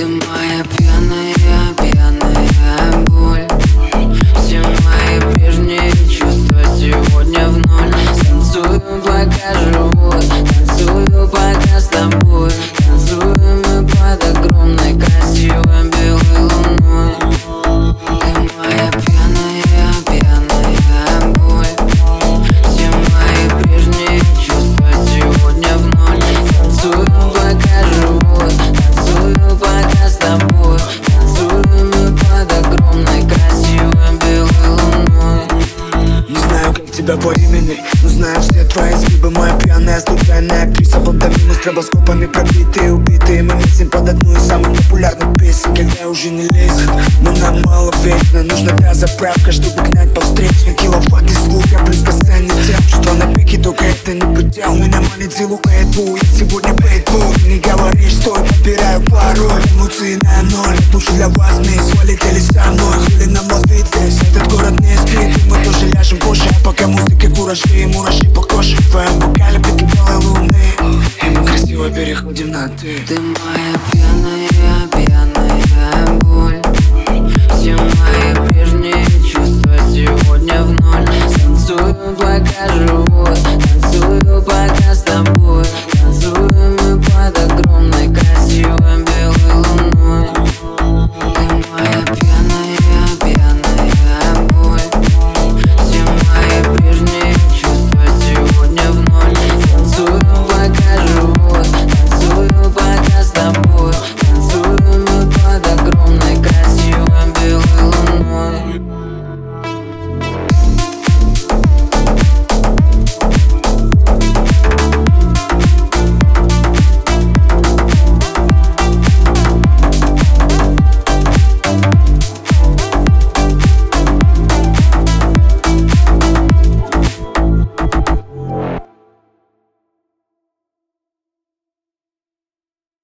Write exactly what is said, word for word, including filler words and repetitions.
моя пьяная, пьяная боль. Все мои прежние чувства сегодня в ноль. Танцую, пока живот, танцую, пока с тобой. Танцуем мы под огромной красивой белой луной. Ты моя пьяная, пьяная боль. Все мои прежние чувства сегодня в ноль. Танцую, пока живот, танцую, пока с тобой. Танцуем мы под огромной красивой белой луной. Не знаю, как тебя по имени, но знаю все твои изгибы. Моя пьяная, случайная актриса. Пантомимы с стробоскопами пробитые, убитые. Мы месим под одну из самых популярных песен. Когда уже не лезет, но нам мало вечно. Нужна та заправка, чтобы гнать по встречной. Киловатт и звук, я близко сцене тем. Чувство на пике, только это не предел. Меня манит зилука, эдбу, я сегодня бейтбол. Ты не говоришь, стой, подбираю пароль. Эмоции на ноль, душу для вас мисс. Полетели со мной, хули нам ловить здесь. Этот город не спит, и мы тоже ляжем позже. Пока музыка куражи и мураши по коже. В твоем бокале пики белой луны, и мы красиво переходим на ты. Ты